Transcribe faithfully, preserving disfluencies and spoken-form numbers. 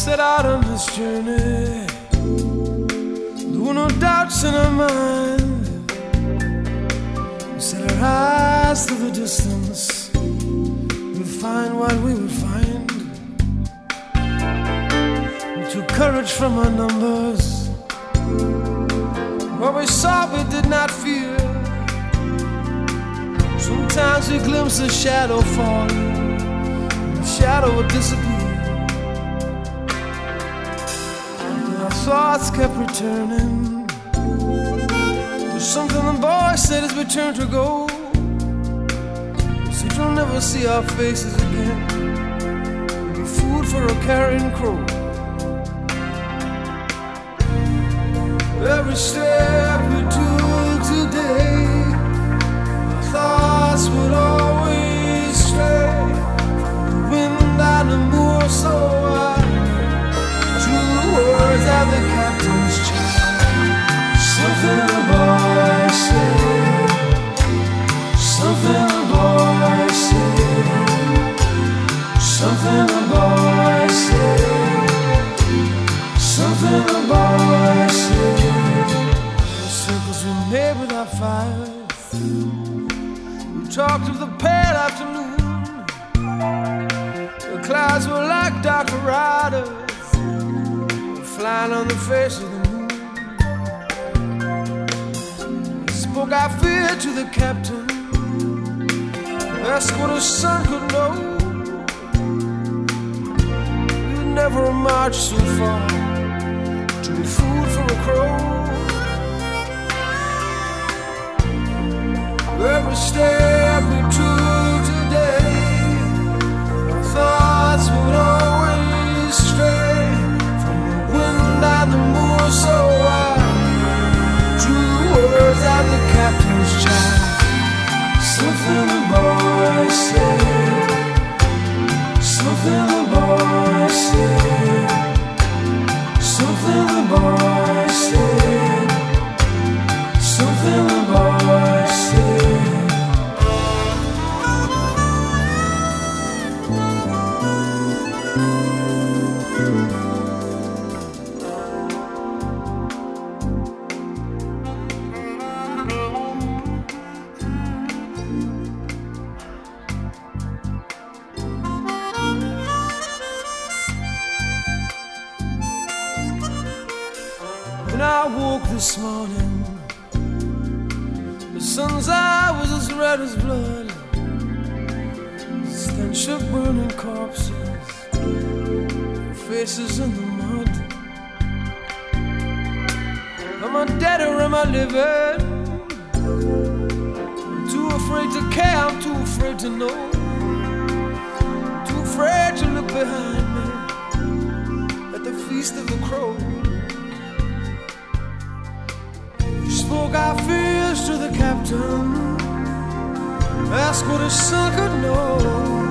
set out on this journey, there were no doubts in our mind. We set our eyes to the distance, we'd find what we would find. We took courage from our numbers, what we saw we did not fear. Sometimes we glimpsed a shadow falling, and the shadow would disappear. Thoughts kept returning. There's something the boy said as we turned to go. So you'll never see our faces again. We'll be food for a carrion crow. Every step we took today, our thoughts would always stray from the wind and the moor so wide. Words of the captain's child. Something the boy said, something the boy said, something the boy said, something the boy said. The circles we made with our fires, we talked of the pale afternoon. The clouds were like dark riders flying on the face of the moon. He spoke our fear to the captain, asked what his son could know. You'd never march so far to be food for a crow. Every step we took today, our thoughts would always stray and the moor so wide. True words of the captain's child. Something the boy said, something the boy said, something the boy said, something the boy said. When I woke this morning, the sun's eye was as red as blood. The stench of burning corpses, faces in the mud. Am I dead or am I living? I'm too afraid to care, I'm too afraid to know. I'm too afraid to look behind me at the feast of the crow. Spoke our fears to the captain, asked what his son could know.